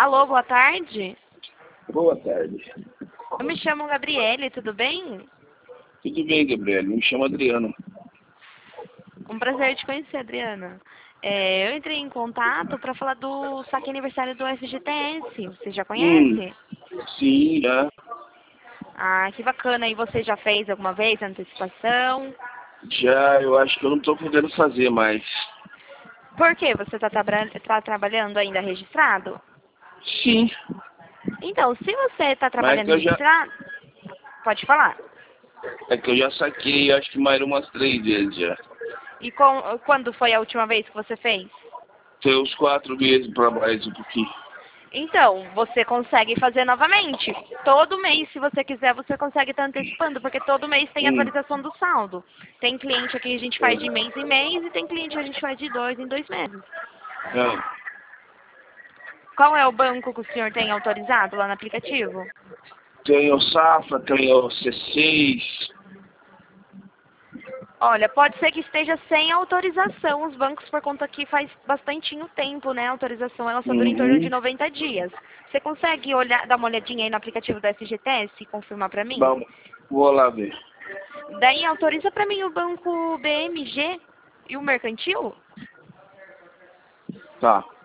Alô, boa tarde. Boa tarde. Eu me chamo Gabriele, tudo bem? Tudo bem, Gabriel? Me chamo Adriano. Um prazer te conhecer, Adriana. Eu entrei em contato para falar do saque aniversário do FGTS. Você já conhece? Sim, já. Ah, que bacana. E você já fez alguma vez a antecipação? Já, eu acho que eu não estou podendo fazer mais. Por quê? Você está trabalhando ainda registrado? Sim, Então, se você está mas trabalhando registrado, pode falar. é que eu já saquei, acho que mais umas 3 vezes já. E quando foi a última vez que você fez? Tem uns 4 meses para mais um pouquinho. Então, você consegue fazer novamente. Todo mês, se você quiser, você consegue estar antecipando, porque todo mês tem Hum. atualização do saldo. Tem cliente aqui que a gente faz de mês em mês e tem cliente que a gente faz de 2 em 2 meses. Ah, Qual é o banco que o senhor tem autorizado lá no aplicativo? tem o Safra, tem o C6. Olha, pode ser que esteja sem autorização os bancos, por conta que faz bastantinho tempo, né? A autorização ela só dura em torno de Uhum. 90 dias. Você consegue olhar, dar uma olhadinha aí no aplicativo da FGTS e confirmar para mim? Vamos, vou lá ver. Daí autoriza para mim o banco BMG e o mercantil? Tá.